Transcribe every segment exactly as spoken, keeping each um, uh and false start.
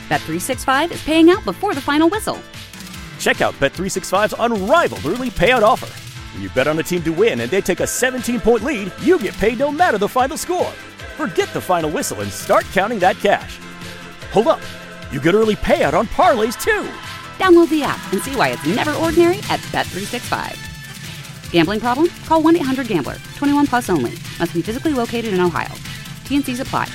Bet three sixty-five is paying out before the final whistle. Check out Bet three sixty-five's unrivaled early payout offer. When you bet on a team to win and they take a seventeen-point lead, you get paid no matter the final score. Forget the final whistle and start counting that cash. Hold up. You get early payout on parlays, too. Download the app and see why it's never ordinary at Bet three sixty-five. Gambling problem? Call one eight hundred gambler. twenty-one plus only. Must be physically located in Ohio. T N Cs apply.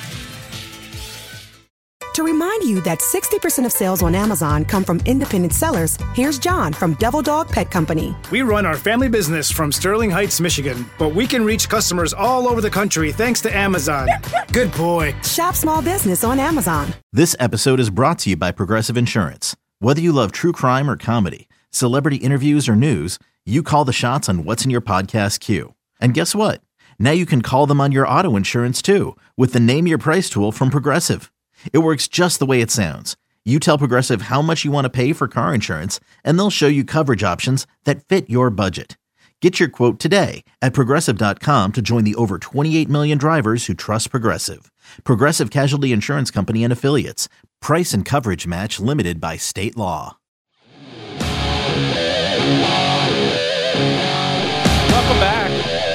To remind you that sixty percent of sales on Amazon come from independent sellers, here's John from Devil Dog Pet Company. We run our family business from Sterling Heights, Michigan, but we can reach customers all over the country thanks to Amazon. Good boy. Shop small business on Amazon. This episode is brought to you by Progressive Insurance. Whether you love true crime or comedy, celebrity interviews or news, you call the shots on what's in your podcast queue. And guess what? Now you can call them on your auto insurance too with the Name Your Price tool from Progressive. It works just the way it sounds. You tell Progressive how much you want to pay for car insurance, and they'll show you coverage options that fit your budget. Get your quote today at Progressive dot com to join the over twenty-eight million drivers who trust Progressive. Progressive Casualty Insurance Company and Affiliates. Price and coverage match limited by state law. Welcome back.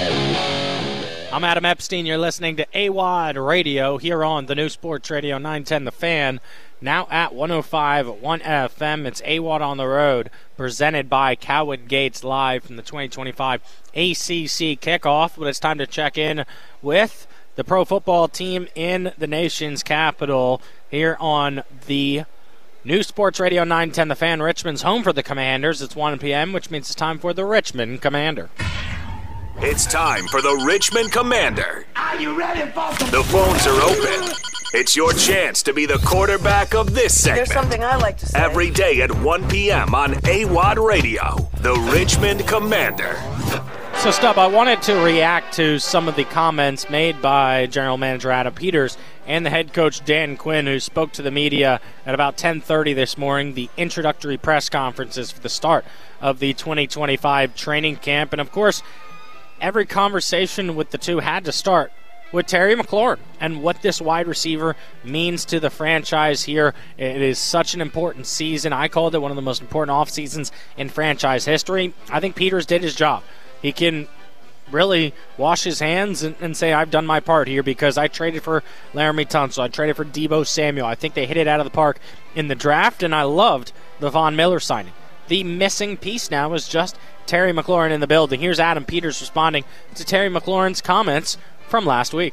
I'm Adam Epstein. You're listening to A W O D Radio here on the new Sports Radio nine ten The Fan. Now at one oh five point one F M. It's A W O D on the Road, presented by Cowan Gates, live from the twenty twenty-five A C C kickoff. But it's time to check in with the pro football team in the nation's capital here on the new Sports Radio nine ten The Fan. Richmond's home for the Commanders. It's one p.m., which means it's time for the Richmond Commander. It's time for the Richmond Commander. Are you ready, folks? The phones are open. It's your chance to be the quarterback of this segment. There's something I like to say. Every day at one p.m. on A W O D Radio, the Richmond Commander. So, Stubb, I wanted to react to some of the comments made by General Manager Adam Peters and the head coach Dan Quinn, who spoke to the media at about ten thirty this morning, the introductory press conferences for the start of the twenty twenty-five training camp. And, of course, every conversation with the two had to start with Terry McLaurin and what this wide receiver means to the franchise here. It is such an important season. I called it one of the most important off seasons in franchise history. I think Peters did his job. He can really wash his hands and, and say, I've done my part here because I traded for Laramie Tunsil. I traded for Deebo Samuel. I think they hit it out of the park in the draft, and I loved the Von Miller signing. The missing piece now is just Terry McLaurin in the building. Here's Adam Peters responding to Terry McLaurin's comments from last week.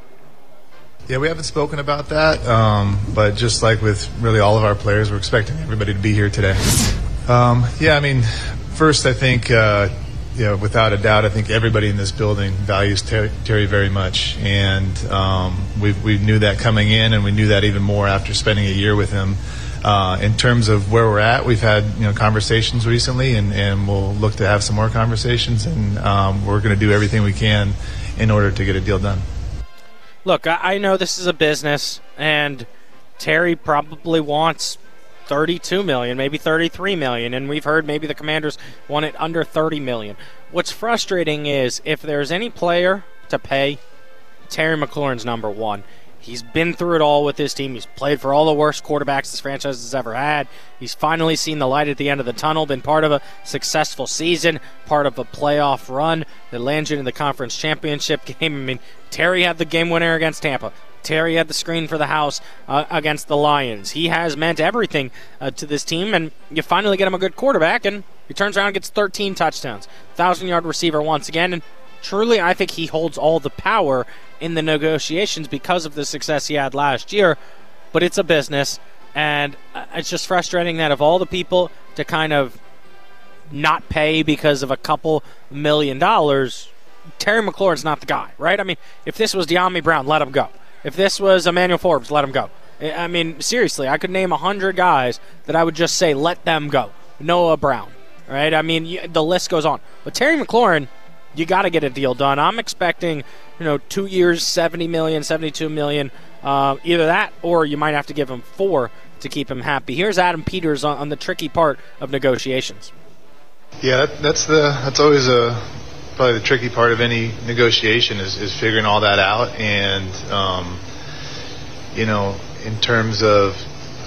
Yeah, we haven't spoken about that, um, but just like with really all of our players, we're expecting everybody to be here today. Um, yeah, I mean, first I think, uh, you know, without a doubt, I think everybody in this building values Terry, Terry very much, and um, we we knew that coming in, and we knew that even more after spending a year with him. Uh, in terms of where we're at, we've had you know conversations recently, and, and we'll look to have some more conversations, and um, we're going to do everything we can in order to get a deal done. Look, I, I know this is a business, and Terry probably wants thirty-two million dollars, maybe thirty-three million dollars, and we've heard maybe the Commanders want it under thirty million dollars. What's frustrating is if there's any player to pay, Terry McLaurin's number one. He's been through it all with his team. He's played for all the worst quarterbacks this franchise has ever had. He's finally seen the light at the end of the tunnel, been part of a successful season, part of a playoff run that landed you in the conference championship game. I mean, Terry had the game winner against Tampa. Terry had the screen for the house uh, against the Lions. He has meant everything uh, to this team, and you finally get him a good quarterback, and he turns around and gets thirteen touchdowns. one thousand-yard receiver once again, and truly I think he holds all the power in the negotiations because of the success he had last year, but it's a business, and it's just frustrating that of all the people to kind of not pay because of a couple million dollars, Terry McLaurin's not the guy, right? I mean, if this was De'Ami Brown, let him go. If this was Emmanuel Forbes, let him go. I mean, seriously, I could name one hundred guys that I would just say, let them go. Noah Brown, right? I mean, the list goes on. But Terry McLaurin, you got to get a deal done. I'm expecting, you know, two years, seventy million dollars, seventy-two million dollars. Uh, either that or you might have to give him four to keep him happy. Here's Adam Peters on, on the tricky part of negotiations. Yeah, that, that's the that's always a probably the tricky part of any negotiation is, is figuring all that out. And um, you know, in terms of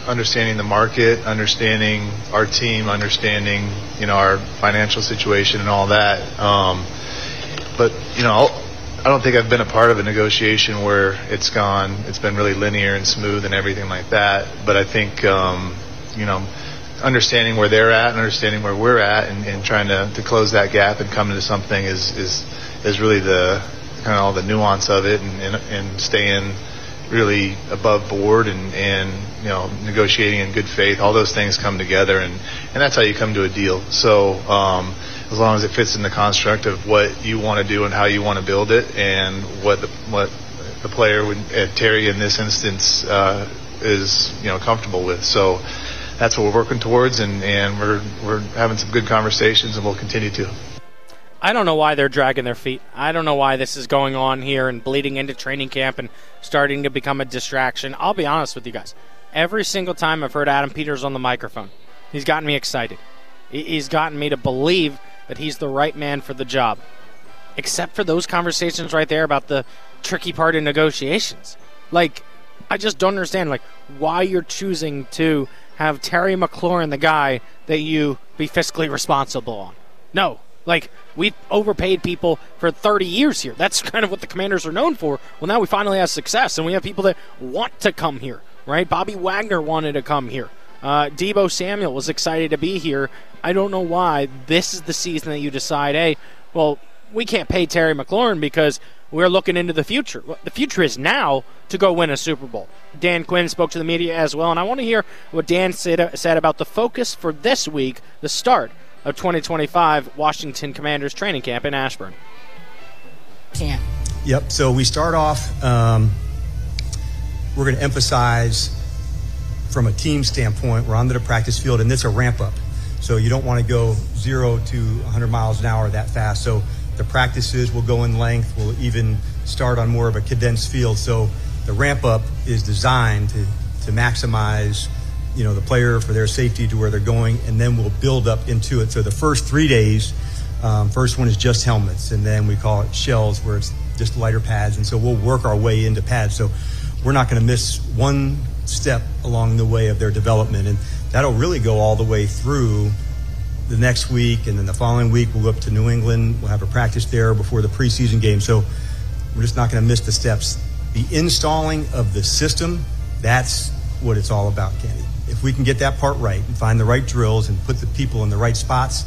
understanding the market, understanding our team, understanding, you know, our financial situation and all that. Um, but, you know, I don't think I've been a part of a negotiation where it's gone, it's been really linear and smooth and everything like that. But I think, um, you know, understanding where they're at and understanding where we're at and, and trying to, to close that gap and come into something is, is, is really the kind of all the nuance of it, and, and, and staying really above board and, and, you know, negotiating in good faith. All those things come together, and, and that's how you come to a deal. So, um, as long as it fits in the construct of what you want to do and how you want to build it, and what the, what the player would, uh, Terry in this instance, uh, is, you know, comfortable with. So that's what we're working towards, and, and we're, we're having some good conversations, and we'll continue to. I don't know why they're dragging their feet. I don't know why this is going on here and bleeding into training camp and starting to become a distraction. I'll be honest with you guys. Every single time I've heard Adam Peters on the microphone, he's gotten me excited. He's gotten me to believe that he's the right man for the job. Except for those conversations right there about the tricky part in negotiations. Like, I just don't understand, like, why you're choosing to have Terry McLaurin the guy that you be fiscally responsible on. No. Like, we've overpaid people for thirty years here. That's kind of what the Commanders are known for. Well, now we finally have success, and we have people that want to come here, right? Bobby Wagner wanted to come here. Uh, Deebo Samuel was excited to be here. I don't know why this is the season that you decide, hey, well, we can't pay Terry McLaurin because we're looking into the future. Well, the future is now to go win a Super Bowl. Dan Quinn spoke to the media as well, and I want to hear what Dan said, said about the focus for this week, the start of twenty twenty-five Washington Commanders training camp in Ashburn. Camp. Yep, so we start off, um, we're going to emphasize from a team standpoint, we're onto the practice field, and it's a ramp up. So you don't want to go zero to one hundred miles an hour that fast. So the practices will go in length. We'll even start on more of a condensed field. So the ramp up is designed to, to maximize, you know, the player for their safety to where they're going, and then we'll build up into it. So the first three days, um, first one is just helmets, and then we call it shells, where it's just lighter pads, and so we'll work our way into pads. So we're not going to miss one step along the way of their development, and that'll really go all the way through the next week, and then the following week we'll go up to New England. We'll have a practice there before the preseason game, so we're just not going to miss the steps. The installing of the system, that's what it's all about, Kenny. If we can get that part right and find the right drills and put the people in the right spots,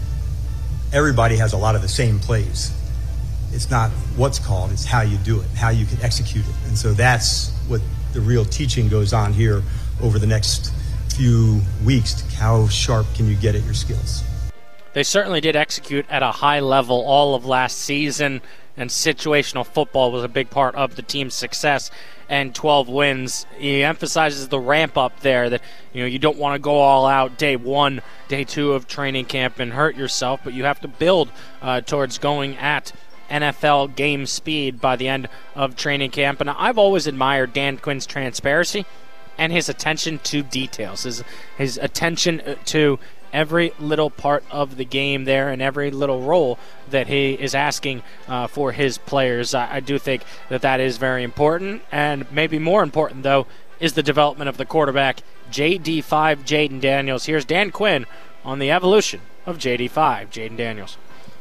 everybody has a lot of the same plays. It's not what's called, it's how you do it, how you can execute it. And so that's what the real teaching goes on here over the next few weeks. How sharp can you get at your skills? They certainly did execute at a high level all of last season, and situational football was a big part of the team's success and twelve wins. He emphasizes the ramp up there, that, you know, you don't want to go all out day one, day two of training camp and hurt yourself, but you have to build uh, towards going at N F L game speed by the end of training camp. And I've always admired Dan Quinn's transparency and his attention to details, his, his attention to every little part of the game there and every little role that he is asking uh, for his players. I, I do think that that is very important, and maybe more important, though, is the development of the quarterback, J D five Jayden Daniels. Here's Dan Quinn on the evolution of J D five Jayden Daniels.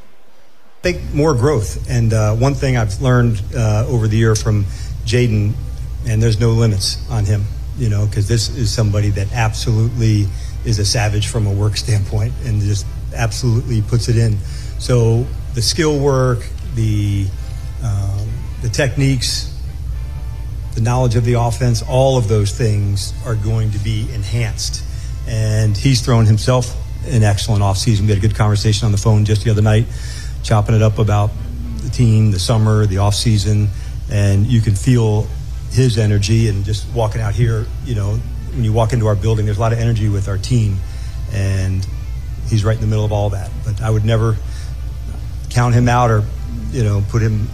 I think more growth, and uh, one thing I've learned uh, over the year from Jayden, and there's no limits on him, you know, because this is somebody that absolutely is a savage from a work standpoint and just absolutely puts it in. So the skill work, the um, the techniques, the knowledge of the offense, all of those things are going to be enhanced. And he's thrown himself an excellent offseason. We had a good conversation on the phone just the other night, chopping it up about the team, the summer, the offseason, and you can feel his energy. And just walking out here, you know, when you walk into our building, there's a lot of energy with our team, and he's right in the middle of all that. But I would never count him out or, you know, put him,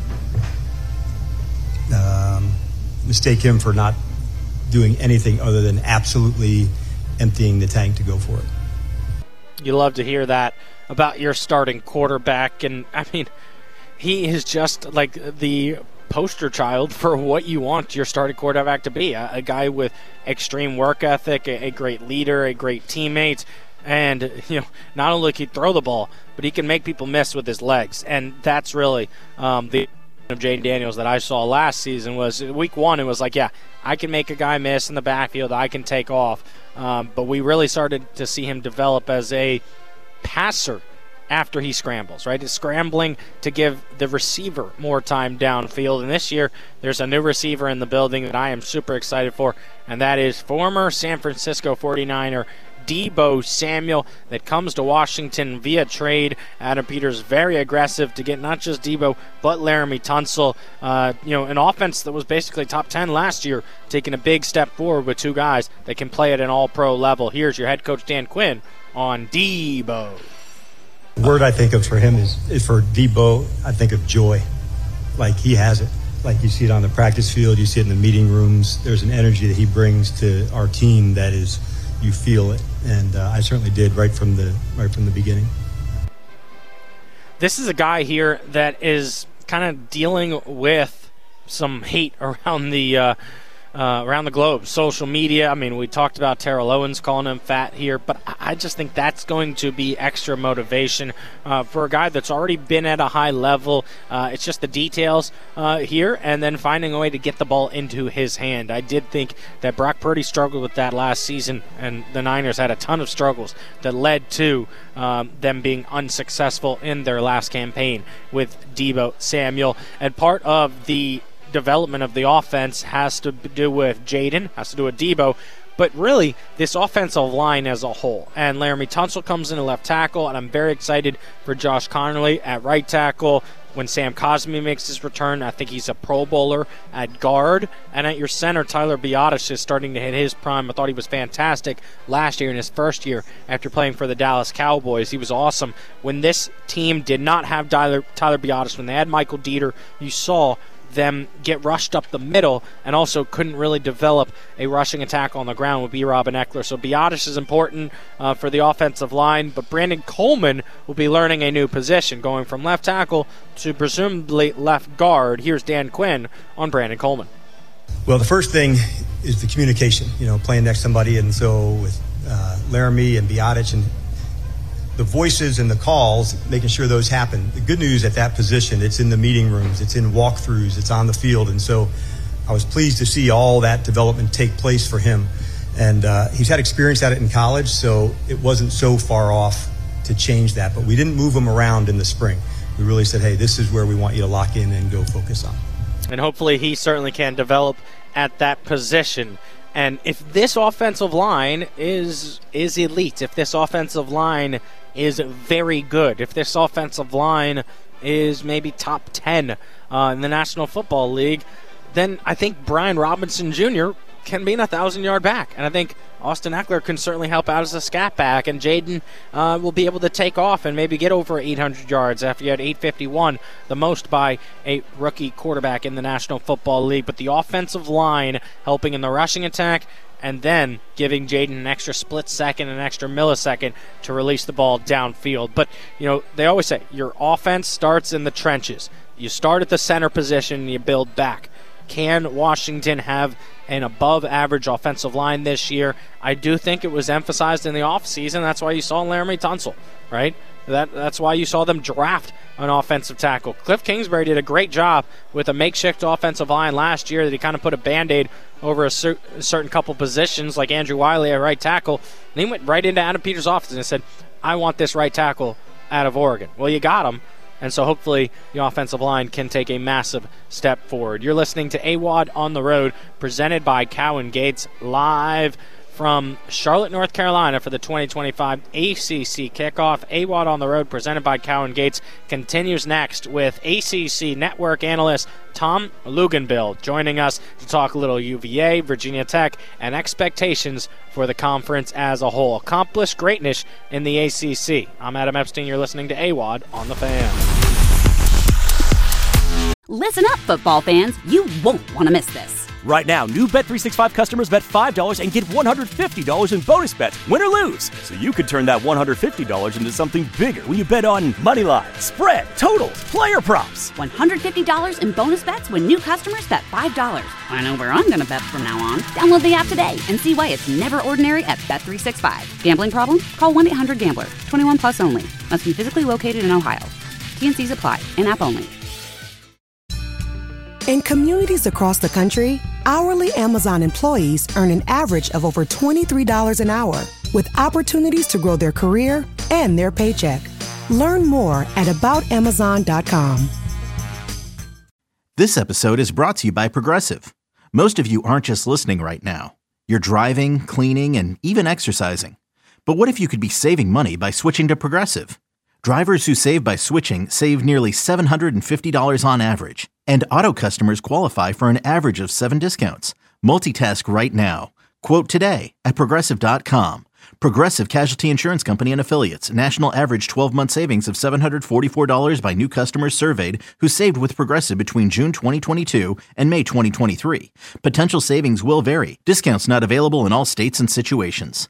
um, mistake him for not doing anything other than absolutely emptying the tank to go for it. You love to hear that about your starting quarterback, and I mean, he is just like the poster child for what you want your starting quarterback to be. A, a guy with extreme work ethic, a, a great leader, a great teammate, and you know, not only can he throw the ball, but he can make people miss with his legs. And that's really um, the of Jayden Daniels that I saw last season. Was week one, it was like, yeah, I can make a guy miss in the backfield, I can take off. Um, but we really started to see him develop as a passer after he scrambles, right? It's scrambling to give the receiver more time downfield. And this year, there's a new receiver in the building that I am super excited for, and that is former San Francisco forty-niner Deebo Samuel, that comes to Washington via trade. Adam Peters very aggressive to get not just Deebo, but Laremy Tunsil. Uh, you know, an offense that was basically top ten last year, taking a big step forward with two guys that can play at an all-pro level. Here's your head coach, Dan Quinn, on Deebo. The word I think of for him is, is for Deebo, I think of joy. Like he has it. Like you see it on the practice field, you see it in the meeting rooms. There's an energy that he brings to our team that is, you feel it. And uh, I certainly did right from the right from the beginning. This is a guy here that is kind of dealing with some hate around the uh, uh, around the globe, social media. I mean, we talked about Terrell Owens calling him fat here, but I just think that's going to be extra motivation uh, for a guy that's already been at a high level. Uh, it's just the details uh, here, and then finding a way to get the ball into his hand. I did think that Brock Purdy struggled with that last season, and the Niners had a ton of struggles that led to um, them being unsuccessful in their last campaign with Deebo Samuel. And part of the development of the offense has to do with Jayden, has to do with Deebo, but really this offensive line as a whole. And Laremy Tunsil comes in at left tackle, and I'm very excited for Josh Connerly at right tackle. When Sam Cosmi makes his return, I think he's a Pro Bowler at guard. And at your center, Tyler Biadasz is starting to hit his prime. I thought he was fantastic last year in his first year after playing for the Dallas Cowboys. He was awesome. When this team did not have Tyler, Tyler Biadasz, when they had Michael Dieter, you saw them get rushed up the middle and also couldn't really develop a rushing attack on the ground with B. Robin Eckler. So Biadasz is important uh, for the offensive line, but Brandon Coleman will be learning a new position, going from left tackle to presumably left guard. Here's Dan Quinn on Brandon Coleman. Well, the first thing is the communication, you know, playing next to somebody. And so with uh, Laremy and Biadasz and the voices and the calls, making sure those happen. The good news at that position, it's in the meeting rooms, it's in walkthroughs, it's on the field. And so I was pleased to see all that development take place for him. And uh, he's had experience at it in college, so it wasn't so far off to change that. But we didn't move him around in the spring. We really said, hey, this is where we want you to lock in and go focus on. And hopefully he certainly can develop at that position. And if this offensive line is is elite, if this offensive line is very good, if this offensive line is maybe top ten uh, in the National Football League, then I think Brian Robinson Junior can be in a thousand-yard back. And I think Austin Eckler can certainly help out as a scat back, and Jayden uh, will be able to take off and maybe get over eight hundred yards after you had eight fifty-one, the most by a rookie quarterback in the National Football League. But the offensive line helping in the rushing attack, and then giving Jayden an extra split second, an extra millisecond to release the ball downfield. But, you know, they always say your offense starts in the trenches. You start at the center position and you build back. Can Washington have an above-average offensive line this year? I do think it was emphasized in the offseason. That's why you saw Laremy Tunsil, right? That, that's why you saw them draft an offensive tackle. Cliff Kingsbury did a great job with a makeshift offensive line last year that he kind of put a Band-Aid over a, cer- a certain couple positions, like Andrew Wiley at right tackle. And he went right into Adam Peters' office and said, I want this right tackle out of Oregon. Well, you got him. And so hopefully the offensive line can take a massive step forward. You're listening to A W A D on the Road, presented by Cowan Gates, live from Charlotte, North Carolina for the twenty twenty-five A C C kickoff. A W A D on the Road, presented by Cowan Gates, continues next with A C C network analyst Tom Luginbill joining us to talk a little U V A, Virginia Tech, and expectations for the conference as a whole. Accomplished greatness in the A C C. I'm Adam Epstein. You're listening to A W A D on the Fan. Listen up, football fans. You won't want to miss this. Right now, new Bet three sixty-five customers bet five dollars and get one hundred fifty dollars in bonus bets, win or lose. So you could turn that one hundred fifty dollars into something bigger when you bet on money line, spread, totals, player props. one hundred fifty dollars in bonus bets when new customers bet five dollars. I know where I'm going to bet from now on. Download the app today and see why it's never ordinary at Bet three sixty-five. Gambling problem? Call one eight hundred gambler. twenty-one plus only. Must be physically located in Ohio. T N Cs apply. In-app only. In communities across the country, hourly Amazon employees earn an average of over twenty-three dollars an hour, with opportunities to grow their career and their paycheck. Learn more at about amazon dot com. This episode is brought to you by Progressive. Most of you aren't just listening right now. You're driving, cleaning, and even exercising. But what if you could be saving money by switching to Progressive? Drivers who save by switching save nearly seven hundred fifty dollars on average. And auto customers qualify for an average of seven discounts. Multitask right now. Quote today at progressive dot com. Progressive Casualty Insurance Company and Affiliates. National average twelve-month savings of seven hundred forty-four dollars by new customers surveyed who saved with Progressive between June twenty twenty-two and May twenty twenty-three. Potential savings will vary. Discounts not available in all states and situations.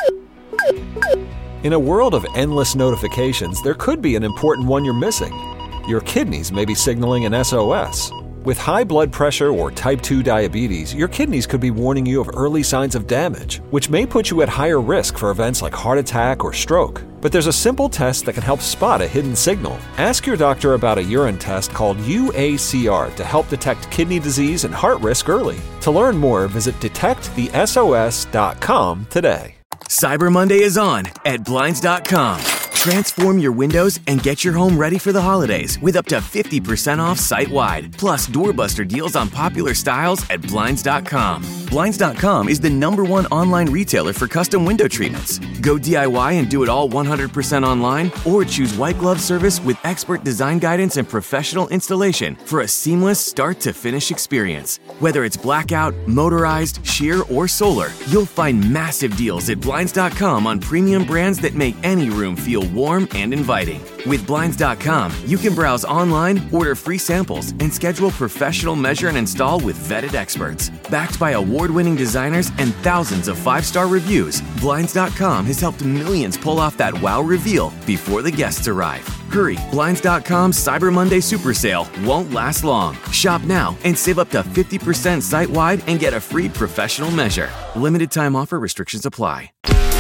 In a world of endless notifications, there could be an important one you're missing. Your kidneys may be signaling an S O S. With high blood pressure or type two diabetes, your kidneys could be warning you of early signs of damage, which may put you at higher risk for events like heart attack or stroke. But there's a simple test that can help spot a hidden signal. Ask your doctor about a urine test called U A C R to help detect kidney disease and heart risk early. To learn more, visit detect the S O S dot com today. Cyber Monday is on at Blinds dot com. Transform your windows and get your home ready for the holidays with up to fifty percent off site-wide. Plus, doorbuster deals on popular styles at Blinds dot com. Blinds dot com is the number one online retailer for custom window treatments. Go D I Y and do it all one hundred percent online, or choose white glove service with expert design guidance and professional installation for a seamless start-to-finish experience. Whether it's blackout, motorized, sheer, or solar, you'll find massive deals at Blinds dot com on premium brands that make any room feel warm and inviting. With Blinds dot com, you can browse online, order free samples, and schedule professional measure and install with vetted experts. Backed by award-winning designers and thousands of five-star reviews, Blinds dot com has helped millions pull off that wow reveal before the guests arrive. Hurry, Blinds dot com's Cyber Monday Super Sale won't last long. Shop now and save up to fifty percent site-wide and get a free professional measure. Limited time offer, restrictions apply.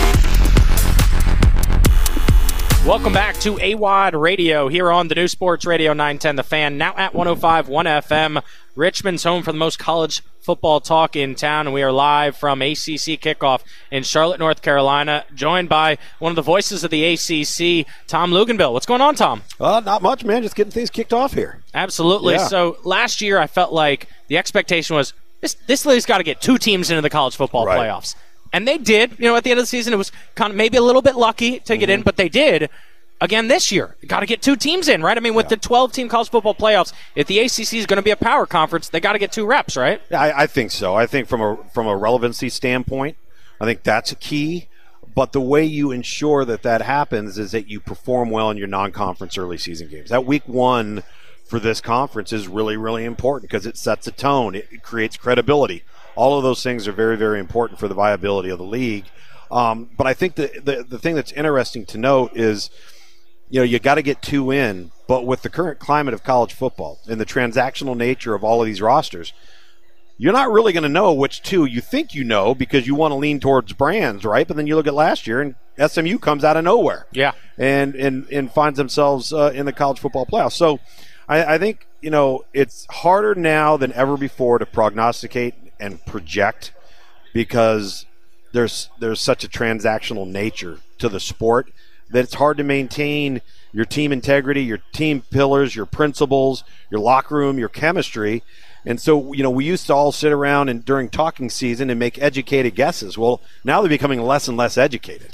Welcome back to A W O D Radio here on the new Sports Radio nine ten The Fan, now at one oh five point one F M. Richmond's home for the most college football talk in town, and we are live from A C C kickoff in Charlotte, North Carolina, joined by one of the voices of the A C C, Tom Luginbill. What's going on, Tom? Uh, not much, man. Just getting things kicked off here. Absolutely. Yeah. So last year I felt like the expectation was this, this league's got to get two teams into the college football right. playoffs. And they did. You know, at the end of the season, it was kind of maybe a little bit lucky to get mm-hmm. in, but they did. Again this year, got to get two teams in, right? I mean, with yeah. the twelve-team college football playoffs, if the A C C is going to be a power conference, they got to get two reps, right? Yeah, I, I think so. I think from a from a relevancy standpoint, I think that's a key. But the way you ensure that that happens is that you perform well in your non-conference early season games. That week one for this conference is really, really important because it sets a tone. It, it creates credibility. All of those things are very, very important for the viability of the league. Um, but I think the, the the thing that's interesting to note is, you know, you got to get two in, but with the current climate of college football and the transactional nature of all of these rosters, you're not really going to know which two you think you know because you want to lean towards brands, right? But then you look at last year and S M U comes out of nowhere, yeah, and and and finds themselves uh, in the college football playoffs. So I, I think, you know, it's harder now than ever before to prognosticate and project because there's there's such a transactional nature to the sport that it's hard to maintain your team integrity, your team pillars, your principles, your locker room, your chemistry. And so, you know, we used to all sit around and during talking season and make educated guesses. Well, now they're becoming less and less educated.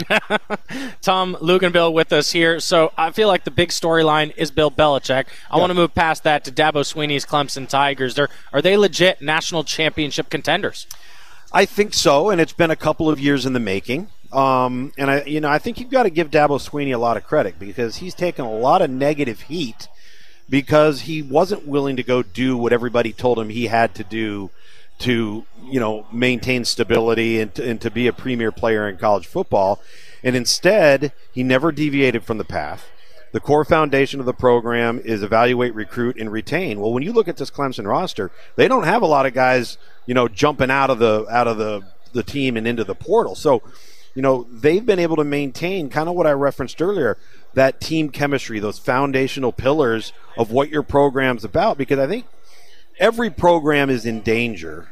Tom Luginbill with us here. So I feel like the big storyline is Bill Belichick. I yeah. want to move past that to Dabo Swinney's Clemson Tigers. They're, are they legit national championship contenders? I think so, and it's been a couple of years in the making. Um, and I, you know, I think you've got to give Dabo Swinney a lot of credit because he's taken a lot of negative heat because he wasn't willing to go do what everybody told him he had to do to, you know, maintain stability and to, and to be a premier player in college football. And instead, he never deviated from the path. The core foundation of the program is evaluate, recruit, and retain. Well, when you look at this Clemson roster, they don't have a lot of guys, you know, jumping out of the out of the, the team and into the portal. So, you know, they've been able to maintain kind of what I referenced earlier, that team chemistry, those foundational pillars of what your program's about, because I think every program is in danger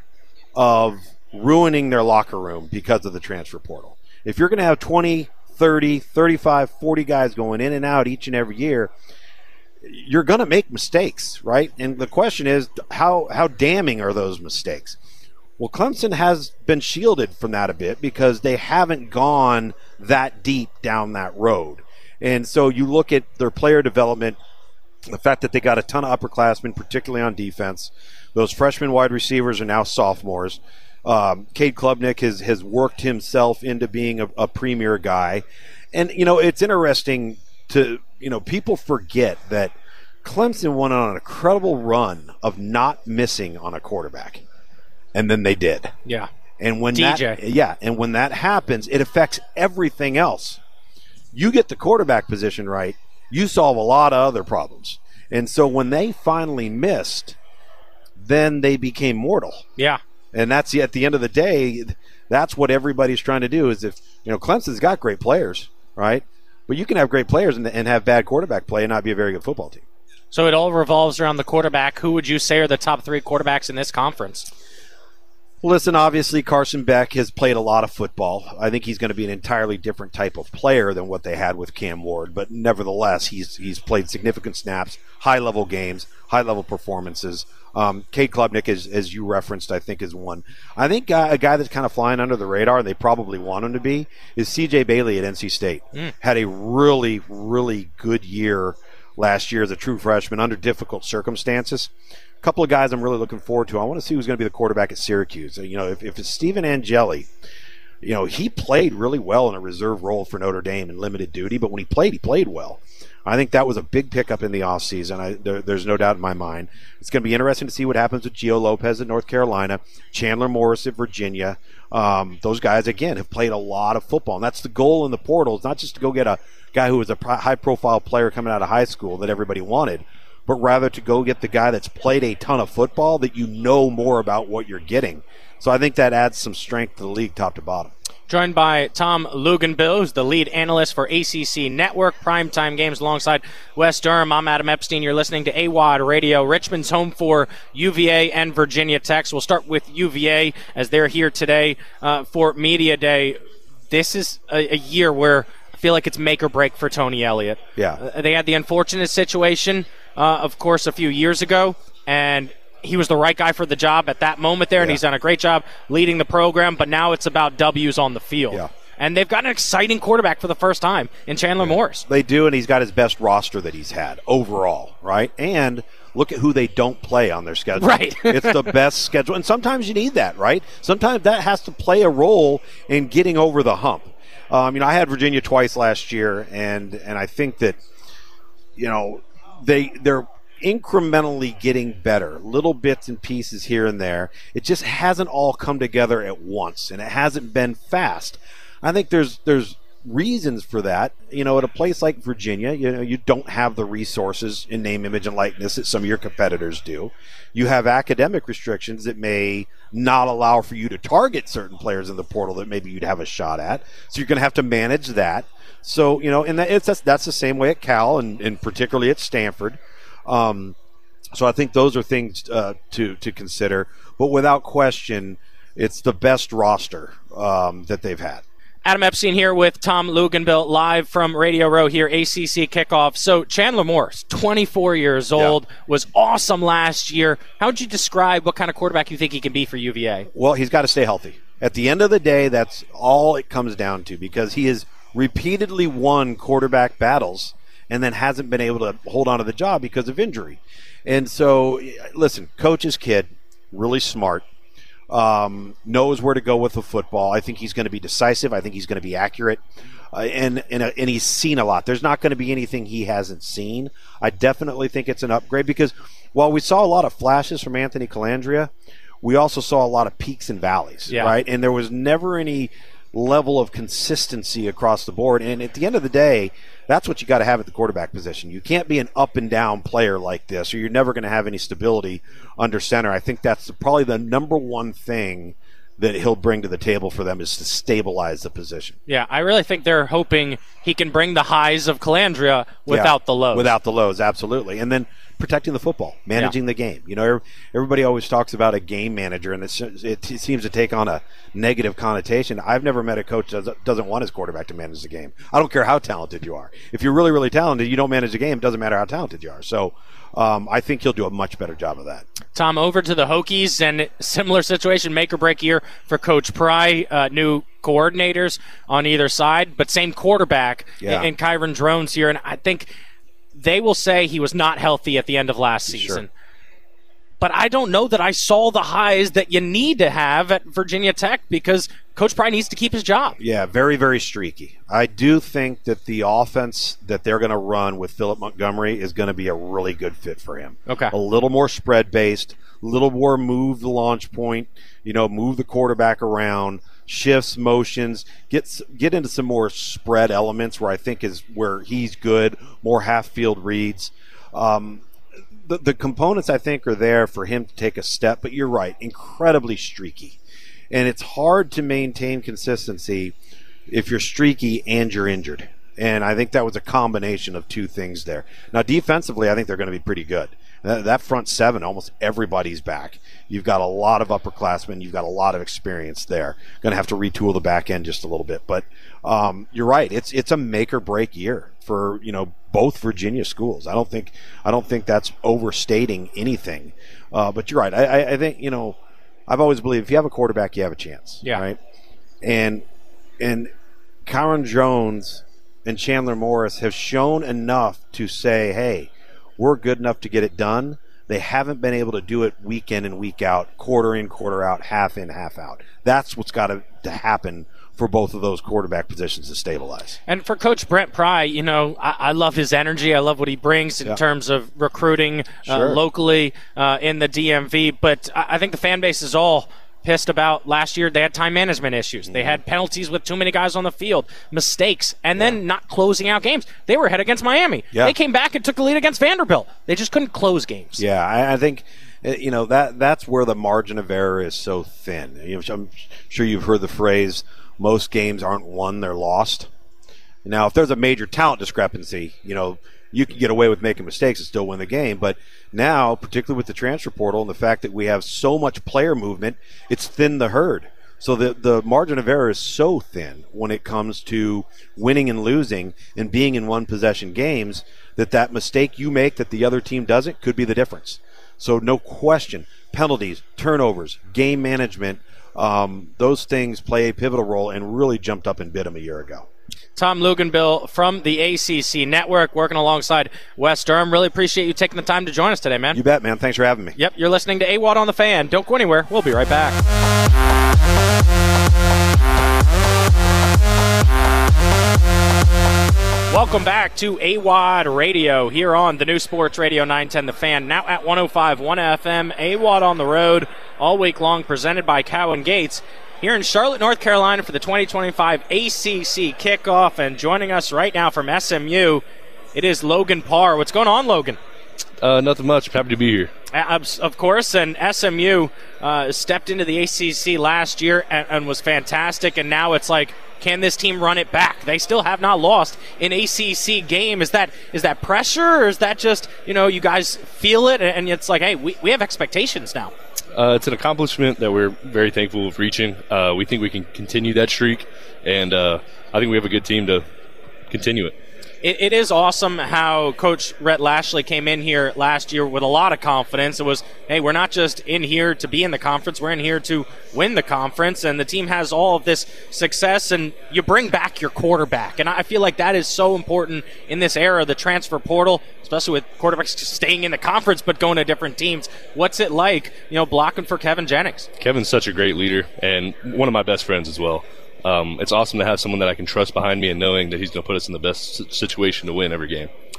of ruining their locker room because of the transfer portal. If you're going to have twenty, thirty, thirty-five, forty guys going in and out each and every year, you're going to make mistakes, right? And the question is, how how damning are those mistakes? Well, Clemson has been shielded from that a bit because they haven't gone that deep down that road. And so you look at their player development, the fact that they got a ton of upperclassmen, particularly on defense. Those freshman wide receivers are now sophomores. Um, Cade Klubnik has, has worked himself into being a, a premier guy. And, you know, it's interesting to, you know, people forget that Clemson went on an incredible run of not missing on a quarterback. And then they did. Yeah. And when D J. that, yeah, and when that happens, it affects everything else. You get the quarterback position right, you solve a lot of other problems. And so when they finally missed, then they became mortal. Yeah. And that's at the end of the day, that's what everybody's trying to do. Is if, you know, Clemson's got great players, right? But you can have great players and, and have bad quarterback play and not be a very good football team. So it all revolves around the quarterback. Who would you say are the top three quarterbacks in this conference? Listen, obviously Carson Beck has played a lot of football. I think he's going to be an entirely different type of player than what they had with Cam Ward. But nevertheless, he's he's played significant snaps, high-level games, high-level performances. Um, Cade Klubnik, is, as you referenced, I think is one. I think uh, a guy that's kind of flying under the radar, and they probably want him to be, is C J Bailey at N C State. Mm. Had a really, really good year last year as a true freshman under difficult circumstances. A couple of guys I'm really looking forward to. I want to see who's going to be the quarterback at Syracuse. You know, if, if it's Stephen Angeli, you know, he played really well in a reserve role for Notre Dame in limited duty, but when he played, he played well. I think that was a big pickup in the offseason. I, there, there's no doubt in my mind. It's going to be interesting to see what happens with Gio Lopez at North Carolina, Chandler Morris at Virginia. Um, those guys, again, have played a lot of football, and that's the goal in the portal. It's not just to go get a guy who was a high-profile player coming out of high school that everybody wanted, but rather to go get the guy that's played a ton of football that you know more about what you're getting. So I think that adds some strength to the league top to bottom. Joined by Tom Luginbill, who's the lead analyst for A C C Network Primetime Games alongside Wes Durham. I'm Adam Epstein. You're listening to A W O D Radio. Richmond's home for U V A and Virginia Tech. So we'll start with U V A as they're here today uh, for Media Day. This is a, a year where I feel like it's make or break for Tony Elliott. Yeah. Uh, they had the unfortunate situation, uh, of course, a few years ago, and he was the right guy for the job at that moment there, yeah. and he's done a great job leading the program, but now it's about W's on the field. Yeah. And they've got an exciting quarterback for the first time in Chandler yeah. Morris. They do, and he's got his best roster that he's had overall, right? And look at who they don't play on their schedule. Right. It's the best schedule, and sometimes you need that, right? Sometimes that has to play a role in getting over the hump. Um, you know, I had Virginia twice last year, and and I think that, you know, they they're incrementally getting better, little bits and pieces here and there. It just hasn't all come together at once, and it hasn't been fast. I think there's there's reasons for that. You know, at a place like Virginia, you know, you don't have the resources in name, image, and likeness that some of your competitors do. You have academic restrictions that may not allow for you to target certain players in the portal that maybe you'd have a shot at. So you're going to have to manage that. So, you know, and that, it's, that's, that's the same way at Cal and, and particularly at Stanford. Um, so I think those are things uh, to to consider. But without question, it's the best roster um, that they've had. Adam Epstein here with Tom Luginbill live from Radio Row here, A C C kickoff. So Chandler Morris, twenty-four years old, yeah. was awesome last year. How would you describe what kind of quarterback you think he can be for U V A? Well, he's got to stay healthy. At the end of the day, that's all it comes down to, because he has repeatedly won quarterback battles and then hasn't been able to hold on to the job because of injury. And so, listen, coach's kid, really smart, um, knows where to go with the football. I think he's going to be decisive. I think he's going to be accurate. Uh, and, and, uh, and he's seen a lot. There's not going to be anything he hasn't seen. I definitely think it's an upgrade because while we saw a lot of flashes from Anthony Calandria, we also saw a lot of peaks and valleys, yeah. right? And there was never any level of consistency across the board. And at the end of the day, that's what you got to have at the quarterback position. You can't be an up and down player like this, or you're never going to have any stability under center. I think that's probably the number one thing that he'll bring to the table for them, is to stabilize the position. Yeah, I really think they're hoping he can bring the highs of Calandria without yeah, the lows. Without the lows, absolutely. And then protecting the football, managing yeah. the game. You know, everybody always talks about a game manager, and it's, it seems to take on a negative connotation. I've never met a coach that doesn't want his quarterback to manage the game. I don't care how talented you are. If you're really, really talented, you don't manage the game. It doesn't matter how talented you are. So um, I think he'll do a much better job of that. Tom, over to the Hokies, and similar situation, make or break year for Coach Pry. Uh, new coordinators on either side, but same quarterback yeah. in, in Kyron Drones here. And I think they will say he was not healthy at the end of last season. Sure. But I don't know that I saw the highs that you need to have at Virginia Tech, because Coach Pry needs to keep his job. Yeah, very, very streaky. I do think that the offense that they're going to run with Philip Montgomery is going to be a really good fit for him. Okay. A little more spread-based, a little more move the launch point, you know, move the quarterback around, shifts, motions, get get into some more spread elements where I think is where he's good, more half-field reads. Um, the, the components, I think, are there for him to take a step, but you're right, incredibly streaky. And it's hard to maintain consistency if you're streaky and you're injured. And I think that was a combination of two things there. Now, defensively, I think they're going to be pretty good. That front seven, almost everybody's back. You've got a lot of upperclassmen. You've got a lot of experience there. Going to have to retool the back end just a little bit. But um, you're right. It's it's a make or break year for, you know, both Virginia schools. I don't think I don't think that's overstating anything. Uh, but you're right. I, I, I think, you know, I've always believed if you have a quarterback, you have a chance. Yeah. Right. And and Kyron Jones and Chandler Morris have shown enough to say, hey, we're good enough to get it done. They haven't been able to do it week in and week out, quarter in, quarter out, half in, half out. That's what's got to, to happen for both of those quarterback positions to stabilize. And for Coach Brent Pry, you know, I, I love his energy. I love what he brings in yeah. terms of recruiting uh, sure. locally uh, in the D M V. But I, I think the fan base is all pissed about last year. They had time management issues. Mm-hmm. They had penalties with too many guys on the field, mistakes, and yeah. then not closing out games. They were ahead against Miami. Yeah. They came back and took the lead against Vanderbilt. They just couldn't close games. Yeah, I, I think, you know, that that's where the margin of error is so thin. You know, I'm sure you've heard the phrase, most games aren't won, they're lost. Now, if there's a major talent discrepancy, you know, you can get away with making mistakes and still win the game. But now, particularly with the transfer portal and the fact that we have so much player movement, it's thinned the herd. So the, the margin of error is so thin when it comes to winning and losing and being in one-possession games that that mistake you make that the other team doesn't could be the difference. So no question, penalties, turnovers, game management, um, those things play a pivotal role and really jumped up and bit them a year ago. Tom Luginbill from the A C C Network, working alongside Wes Durham. Really appreciate you taking the time to join us today, man. You bet, man. Thanks for having me. Yep, you're listening to A W O D on the Fan. Don't go anywhere. We'll be right back. Welcome back to A W O D Radio here on the new Sports Radio nine ten The Fan, now at one oh five point one F M. A W O D on the road all week long, presented by Cowan Gates. Here in Charlotte, North Carolina for the twenty twenty-five A C C kickoff. And joining us right now from S M U, it is Logan Parr. What's going on, Logan? Uh, nothing much. Happy to be here. Uh, of course, and S M U uh, stepped into the A C C last year and, and was fantastic, and now it's like, can this team run it back? They still have not lost an A C C game. Is that is that pressure, or is that just, you know, you guys feel it, and it's like, hey, we, we have expectations now? Uh, it's an accomplishment that we're very thankful of reaching. Uh, we think we can continue that streak, and uh, I think we have a good team to continue it. It, it is awesome how Coach Rhett Lashley came in here last year with a lot of confidence. It was, hey, we're not just in here to be in the conference, we're in here to win the conference, and the team has all of this success, and you bring back your quarterback. And I feel like that is so important in this era of the transfer portal, especially with quarterbacks staying in the conference but going to different teams. What's it like, you know, blocking for Kevin Jennings? Kevin's such a great leader and one of my best friends as well. Um, it's awesome to have someone that I can trust behind me and knowing that he's going to put us in the best situation to win every game.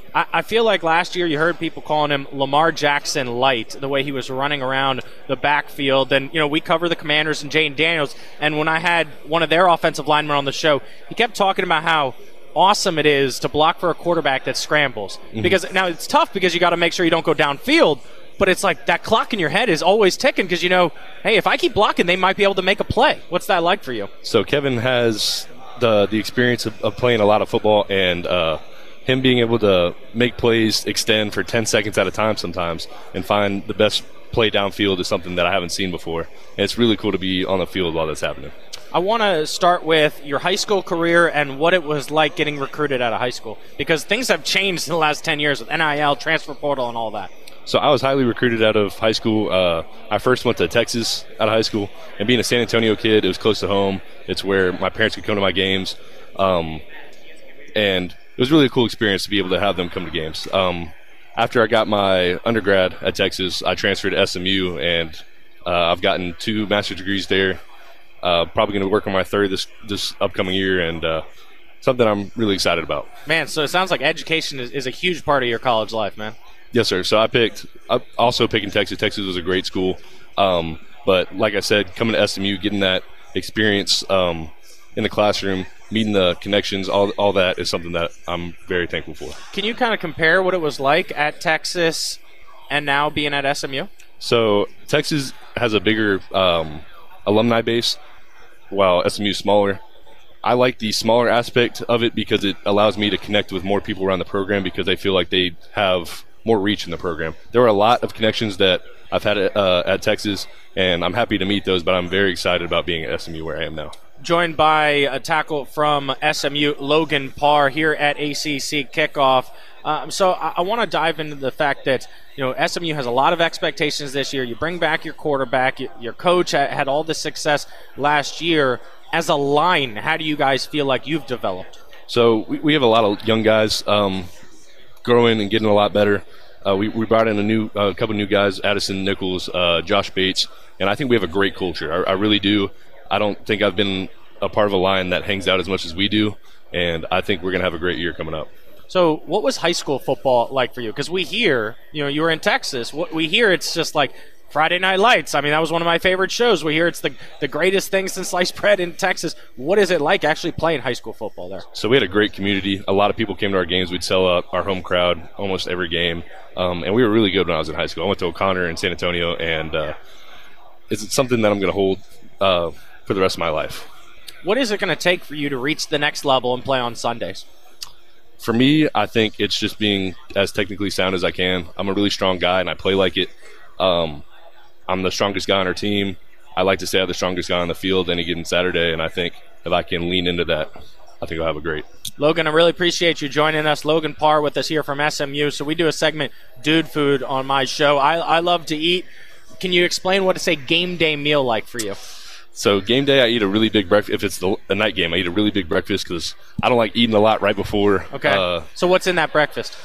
I, I feel like last year you heard people calling him Lamar Jackson light, the way he was running around the backfield. And, you know, we cover the Commanders and Jayden Daniels, and when I had one of their offensive linemen on the show, he kept talking about how awesome it is to block for a quarterback that scrambles. Mm-hmm. Because now it's tough because you got to make sure you don't go downfield, but it's like that clock in your head is always ticking because you know, hey, if I keep blocking, they might be able to make a play. What's that like for you? So Kevin has the the experience of, of playing a lot of football, and uh, him being able to make plays extend for ten seconds at a time sometimes and find the best play downfield is something that I haven't seen before. And it's really cool to be on the field while that's happening. I want to start with your high school career and what it was like getting recruited out of high school, because things have changed in the last ten years with N I L, transfer portal, and all that. So I was highly recruited out of high school. Uh, I first went to Texas out of high school, and being a San Antonio kid, it was close to home. It's where my parents could come to my games, um, and it was really a cool experience to be able to have them come to games. Um, after I got my undergrad at Texas, I transferred to S M U, and uh, I've gotten two master's degrees there. Uh, probably going to work on my third this this upcoming year, and uh, something I'm really excited about. Man, so it sounds like education is, is a huge part of your college life, man. Yes, sir. So I picked, I also picking Texas. Texas was a great school. Um, but like I said, coming to S M U, getting that experience um, in the classroom, meeting the connections, all all that is something that I'm very thankful for. Can you kind of compare what it was like at Texas and now being at S M U? So Texas has a bigger um, alumni base, while S M U is smaller. I like the smaller aspect of it because it allows me to connect with more people around the program because they feel like they have more reach in the program. There are a lot of connections that I've had uh, at Texas, and I'm happy to meet those, but I'm very excited about being at S M U where I am now. Joined by a tackle from S M U, Logan Parr, here at A C C Kickoff. Um, so I, I want to dive into the fact that, you know, S M U has a lot of expectations this year. You bring back your quarterback. You, your coach had, had all this success last year. As a line, how do you guys feel like you've developed? So we, we have a lot of young guys um, growing and getting a lot better. Uh, we, we brought in a new, a uh, couple new guys, Addison Nichols, uh, Josh Bates, and I think we have a great culture. I, I really do. I don't think I've been a part of a line that hangs out as much as we do, and I think we're going to have a great year coming up. So what was high school football like for you? Because we hear, you know, you were in Texas. What we hear, it's just like Friday Night Lights. I mean, that was one of my favorite shows. We hear it's the, the greatest thing since sliced bread in Texas. What is it like actually playing high school football there? So we had a great community. A lot of people came to our games. We'd sell out our home crowd almost every game. Um, and we were really good when I was in high school. I went to O'Connor in San Antonio, and uh, it's something that I'm going to hold uh, for the rest of my life. What is it going to take for you to reach the next level and play on Sundays? For me, I think it's just being as technically sound as I can. I'm a really strong guy, and I play like it. Um, I'm the strongest guy on our team. I like to say I'm the strongest guy on the field any given Saturday, and I think if I can lean into that, I think I'll have a great. Logan, I really appreciate you joining us. Logan Parr with us here from S M U. So we do a segment, Dude Food, on my show. I, I love to eat. Can you explain what is a game day meal like for you? So game day, I eat a really big breakfast. If it's the, the night game, I eat a really big breakfast because I don't like eating a lot right before. Okay. Uh, so what's in that breakfast?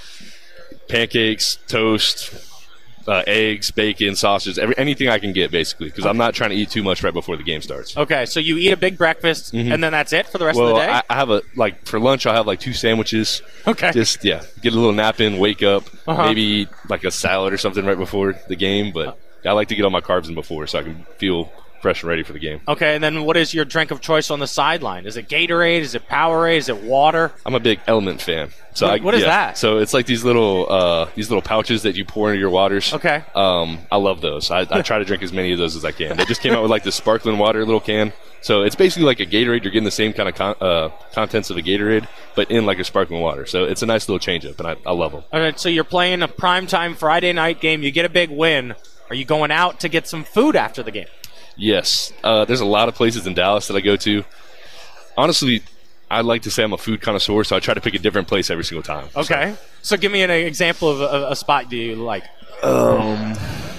Pancakes, toast, uh, eggs, bacon, sausage, every, anything I can get basically because okay. I'm not trying to eat too much right before the game starts. Okay, so you eat a big breakfast mm-hmm. and then that's it for the rest well, of the day? I, I have a, like for lunch, I'll have like two sandwiches. Okay. Just, yeah, get a little nap in, wake up, uh-huh. maybe eat like a salad or something right before the game, but I like to get all my carbs in before so I can feel fresh and ready for the game. Okay, and then what is your drink of choice on the sideline? Is it Gatorade? Is it Powerade? Is it water? I'm a big Element fan. So what, I, what is yeah. that? So it's like these little uh, these little pouches that you pour into your waters. Okay. Um, I love those. I, I try to drink as many of those as I can. They just came out with like this sparkling water little can. So it's basically like a Gatorade. You're getting the same kind of con- uh, contents of a Gatorade, but in like a sparkling water. So it's a nice little change up, and I, I love them. All right, so you're playing a primetime Friday night game. You get a big win. Are you going out to get some food after the game? Yes. Uh, there's a lot of places in Dallas that I go to. Honestly, I like to say I'm a food connoisseur, so I try to pick a different place every single time. Okay. So, so give me an example of a, a spot do you like. Um.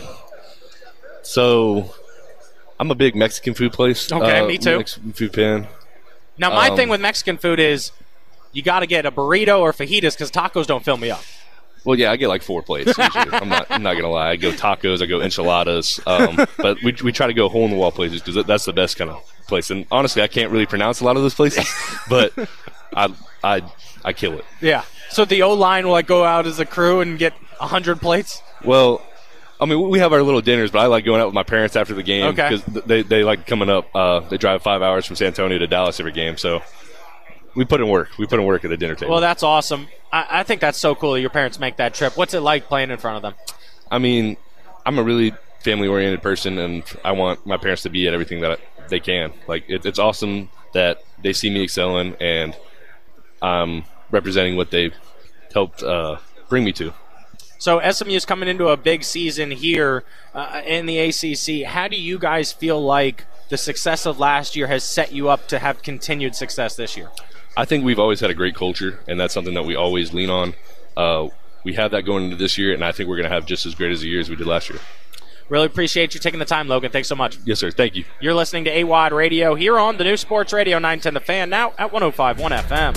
So, I'm a big Mexican food place. Okay, uh, me too. Mexican food pan. Now, my um, thing with Mexican food is you got to get a burrito or fajitas because tacos don't fill me up. Well, yeah, I get like four plates usually. I'm not I'm not going to lie. I go tacos, I go enchiladas. Um, but we we try to go hole-in-the-wall places because that's the best kind of place. And honestly, I can't really pronounce a lot of those places. But I I I kill it. Yeah. So the O-line will like go out as a crew and get one hundred plates? Well, I mean, we have our little dinners, but I like going out with my parents after the game Okay. because they, they like coming up. Uh, they drive five hours from San Antonio to Dallas every game, so we put in work. We put in work at the dinner table. Well, that's awesome. I, I think that's so cool that your parents make that trip. What's it like playing in front of them? I mean, I'm a really family-oriented person, and I want my parents to be at everything that they can. Like, it, it's awesome that they see me excelling, and I'm representing what they've helped uh, bring me to. So S M U's coming into a big season here uh, in the A C C. How do you guys feel like the success of last year has set you up to have continued success this year? I think we've always had a great culture, and that's something that we always lean on. Uh, we have that going into this year, and I think we're going to have just as great as a year as we did last year. Really appreciate you taking the time, Logan. Thanks so much. Yes, sir. Thank you. You're listening to A W O D Radio here on the new Sports Radio nine ten The Fan, now at one oh five point one F M.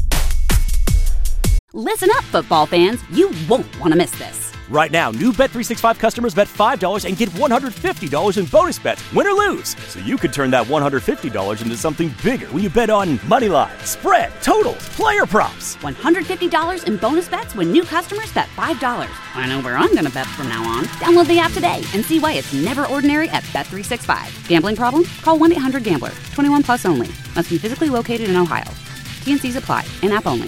Listen up, football fans. You won't want to miss this. Right now, new Bet three sixty-five customers bet five dollars and get one hundred fifty dollars in bonus bets, win or lose. So you could turn that one hundred fifty dollars into something bigger when you bet on money line, spread, totals, player props. one hundred fifty dollars in bonus bets when new customers bet five dollars. I know where I'm going to bet from now on. Download the app today and see why it's never ordinary at Bet three sixty-five. Gambling problem? Call one eight hundred gambler. twenty-one plus only. Must be physically located in Ohio. T and C's apply. In-app only.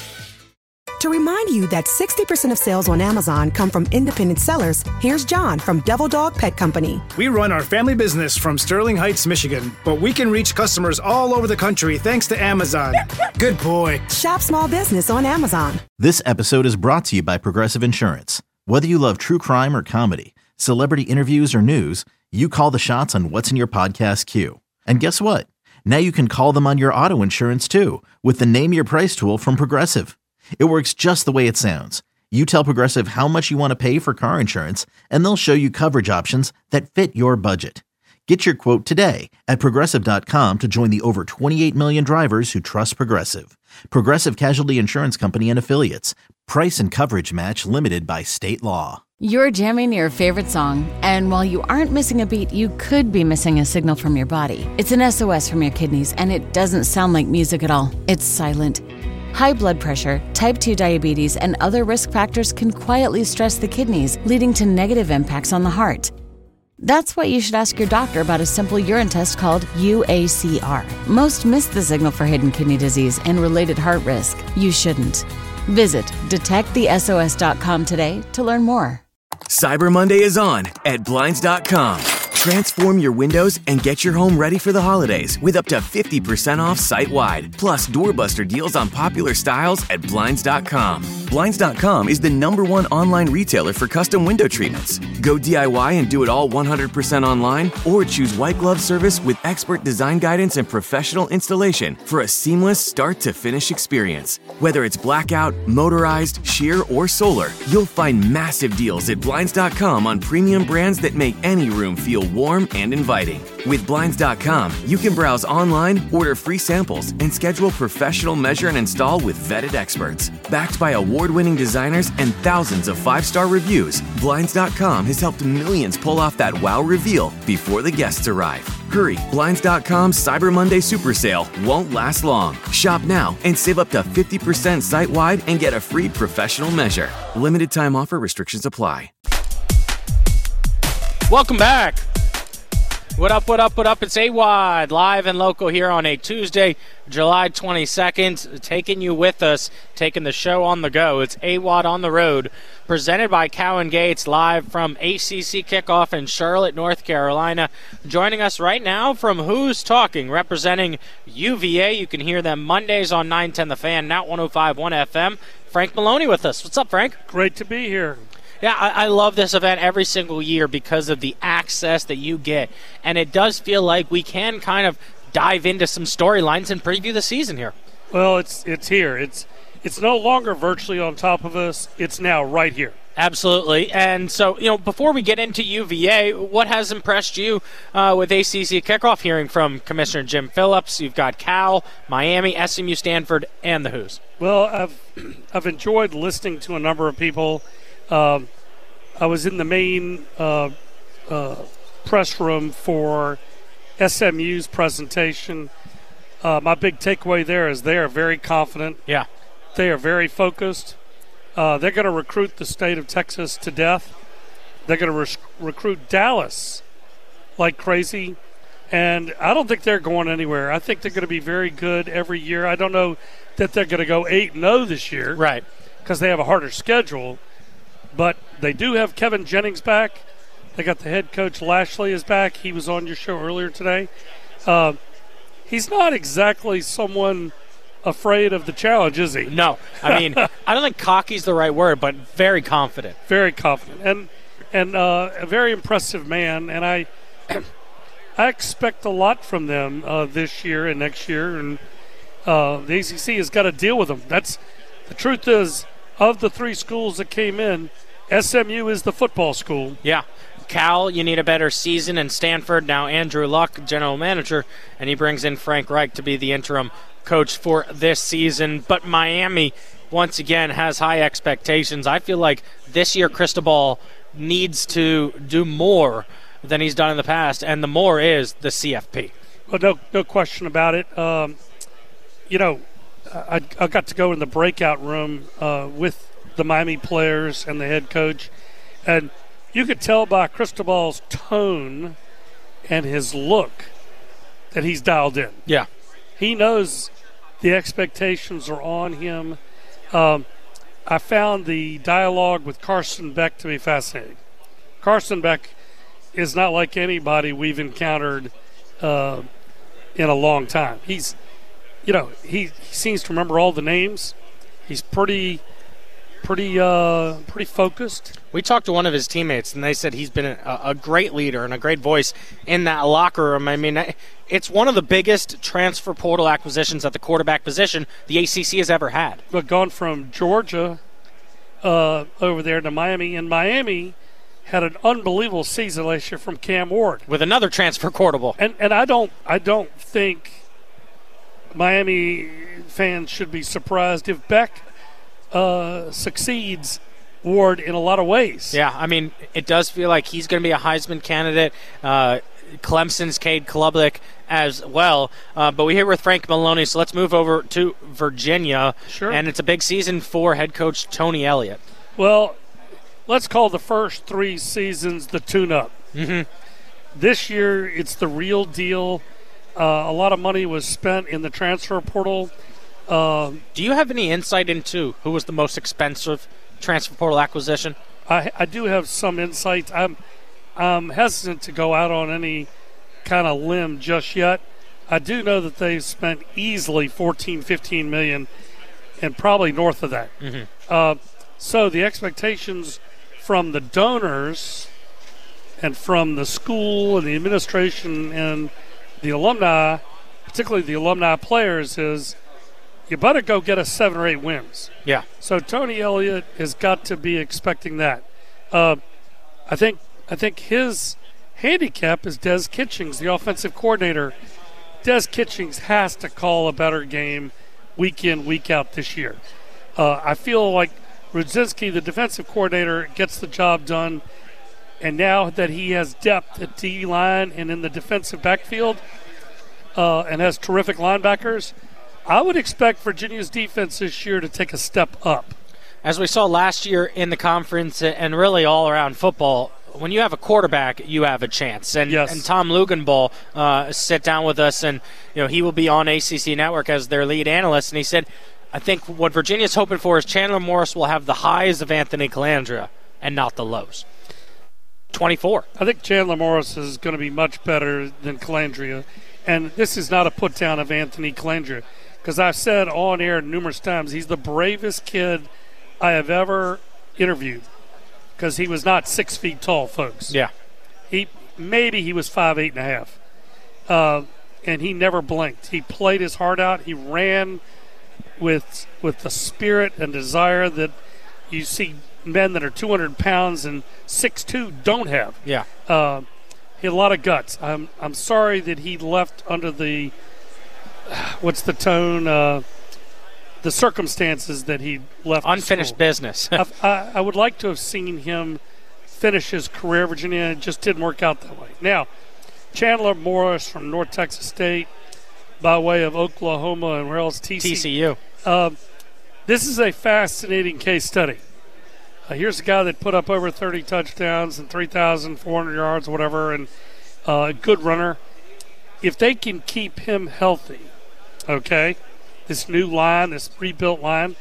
To remind you that sixty percent of sales on Amazon come from independent sellers, here's John from Devil Dog Pet Company. We run our family business from Sterling Heights, Michigan, but we can reach customers all over the country thanks to Amazon. Good boy. Shop small business on Amazon. This episode is brought to you by Progressive Insurance. Whether you love true crime or comedy, celebrity interviews or news, you call the shots on what's in your podcast queue. And guess what? Now you can call them on your auto insurance too with the Name Your Price tool from Progressive. It works just the way it sounds. You tell Progressive how much you want to pay for car insurance, and they'll show you coverage options that fit your budget. Get your quote today at Progressive dot com to join the over twenty-eight million drivers who trust Progressive. Progressive Casualty Insurance Company and Affiliates. Price and coverage match limited by state law. You're jamming your favorite song, and while you aren't missing a beat, you could be missing a signal from your body. It's an S O S from your kidneys, and it doesn't sound like music at all. It's silent. High blood pressure, type two diabetes, and other risk factors can quietly stress the kidneys, leading to negative impacts on the heart. That's why you should ask your doctor about a simple urine test called U A C R. Most miss the signal for hidden kidney disease and related heart risk. You shouldn't. Visit detect the S O S dot com today to learn more. Cyber Monday is on at Blinds dot com. Transform your windows and get your home ready for the holidays with up to fifty percent off site-wide. Plus, doorbuster deals on popular styles at Blinds dot com. Blinds dot com is the number one online retailer for custom window treatments. Go D I Y and do it all one hundred percent online, or choose white glove service with expert design guidance and professional installation for a seamless start-to-finish experience. Whether it's blackout, motorized, sheer, or solar, you'll find massive deals at Blinds dot com on premium brands that make any room feel warm and inviting. With Blinds dot com, you can browse online, order free samples, and schedule professional measure and install with vetted experts. Backed by award-winning designers and thousands of five-star reviews, Blinds dot com has helped millions pull off that wow reveal before the guests arrive. Hurry, Blinds dot com's Cyber Monday Super Sale won't last long. Shop now and save up to fifty percent site-wide and get a free professional measure. Limited time offer, restrictions apply. Welcome back. What up, what up, what up? It's A W O D, live and local here on a Tuesday, July twenty-second, taking you with us, taking the show on the go. It's A W O D on the road, presented by Cowan Gates, live from A C C Kickoff in Charlotte, North Carolina. Joining us right now from Who's Talking, representing U V A. You can hear them Mondays on nine ten The Fan, now one oh five point one F M. Frank Maloney with us. What's up, Frank? Great to be here. Yeah, I, I love this event every single year because of the access that you get. And it does feel like we can kind of dive into some storylines and preview the season here. Well, it's it's here. It's it's no longer virtually on top of us. It's now right here. Absolutely. And so, you know, before we get into U V A, what has impressed you uh, with A C C Kickoff, hearing from Commissioner Jim Phillips? You've got Cal, Miami, S M U, Stanford, and the Who's. Well, I've I've enjoyed listening to a number of people. Um, I was in the main uh, uh, press room for S M U's presentation. Uh, my big takeaway there is they are very confident. Yeah. They are very focused. Uh, they're going to recruit the state of Texas to death. They're going to re- recruit Dallas like crazy. And I don't think they're going anywhere. I think they're going to be very good every year. I don't know that they're going to go eight and oh this year. Right. Because they have a harder schedule. But they do have Kevin Jennings back. They got the head coach Lashley is back. He was on your show earlier today. Uh, he's not exactly someone afraid of the challenge, is he? No. I mean, I don't think cocky's the right word, but very confident. Very confident. And and uh, a very impressive man. And I I expect a lot from them uh, this year and next year. And uh, the A C C has got to deal with them. That's the truth is, of the three schools that came in, S M U is the football school. Yeah. Cal, you need a better season, and Stanford, now Andrew Luck, general manager, and he brings in Frank Reich to be the interim coach for this season. But Miami, once again, has high expectations. I feel like this year Cristobal needs to do more than he's done in the past, and the more is the C F P. Well, no, no question about it. Um, you know, I, I got to go in the breakout room uh, with the Miami players and the head coach, and you could tell by Cristobal's tone and his look that he's dialed in. Yeah. He knows the expectations are on him. Um, I found the dialogue with Carson Beck to be fascinating. Carson Beck is not like anybody we've encountered uh, in a long time. He's, you know, he, he seems to remember all the names. He's pretty... Pretty, uh, pretty focused. We talked to one of his teammates, and they said he's been a, a great leader and a great voice in that locker room. I mean, it's one of the biggest transfer portal acquisitions at the quarterback position the A C C has ever had. But gone from Georgia uh, over there to Miami, and Miami had an unbelievable season last year from Cam Ward with another transfer portable. And and I don't, I don't think Miami fans should be surprised if Beck Uh, succeeds Ward in a lot of ways. Yeah, I mean, it does feel like he's going to be a Heisman candidate. Uh, Clemson's Cade Klubnik as well. Uh, but we're here with Frank Maloney, so let's move over to Virginia. Sure. And it's a big season for head coach Tony Elliott. Well, let's call the first three seasons the tune-up. Mm-hmm. This year, it's the real deal. Uh, a lot of money was spent in the transfer portal. Um, do you have any insight into who was the most expensive transfer portal acquisition? I, I do have some insight. I'm, I'm hesitant to go out on any kind of limb just yet. I do know that they've spent easily fourteen, fifteen million, and probably north of that. Mm-hmm. Uh, so the expectations from the donors and from the school and the administration and the alumni, particularly the alumni players, is you better go get us seven or eight wins. Yeah. So Tony Elliott has got to be expecting that. Uh, I think I think his handicap is Des Kitchings, the offensive coordinator. Des Kitchings has to call a better game week in, week out this year. Uh, I feel like Rudzinski, the defensive coordinator, gets the job done. And now that he has depth at D-line and in the defensive backfield uh, and has terrific linebackers, I would expect Virginia's defense this year to take a step up. As we saw last year in the conference and really all around football, when you have a quarterback, you have a chance. And, yes. and Tom Luginball uh, sat down with us, and you know he will be on A C C Network as their lead analyst. And he said, I think what Virginia's hoping for is Chandler Morris will have the highs of Anthony Calandria and not the lows. twenty-four. I think Chandler Morris is going to be much better than Calandria. And this is not a put-down of Anthony Calandria. Because I've said on air numerous times, he's the bravest kid I have ever interviewed. Because he was not six feet tall, folks. Yeah. He maybe he was five, eight and a half. Uh, and he never blinked. He played his heart out. He ran with with the spirit and desire that you see men that are two hundred pounds and six two don't have. Yeah. Uh, he had a lot of guts. I'm I'm sorry that he left under the what's the tone? Uh, the circumstances that he left. Unfinished business. I, I would like to have seen him finish his career at Virginia. It just didn't work out that way. Now, Chandler Morris from North Texas State, by way of Oklahoma and where else? T C U. T C U. Um, this is a fascinating case study. Uh, here's a guy that put up over thirty touchdowns and three thousand four hundred yards, whatever, and a uh, good runner. If they can keep him healthy, okay, this new line, this rebuilt line,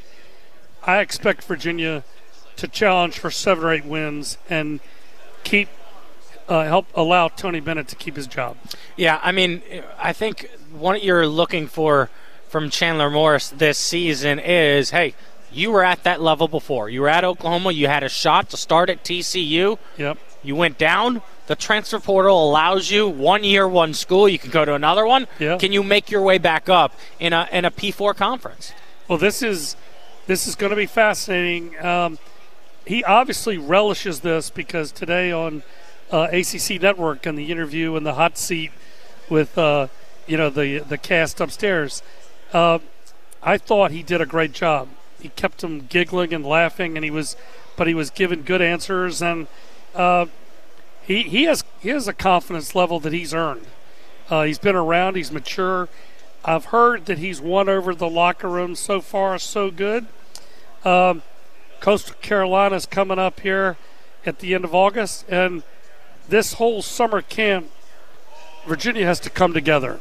I expect Virginia to challenge for seven or eight wins and keep uh, help allow Tony Bennett to keep his job. Yeah, I mean, I think what you're looking for from Chandler Morris this season is, hey, you were at that level before. You were at Oklahoma. You had a shot to start at T C U. Yep. You went down. The transfer portal allows you one year, one school. You can go to another one. Yep. Can you make your way back up in a in a P four conference? Well, this is this is going to be fascinating. Um, he obviously relishes this because today on uh, A C C Network and the interview in the hot seat with uh, you know the the cast upstairs, uh, I thought he did a great job. He kept them giggling and laughing, and he was, but he was giving good answers, and uh, he he has he has a confidence level that he's earned. Uh, he's been around. He's mature. I've heard that he's won over the locker room so far, so good. Um, Coastal Carolina's coming up here at the end of August, and this whole summer camp, Virginia has to come together.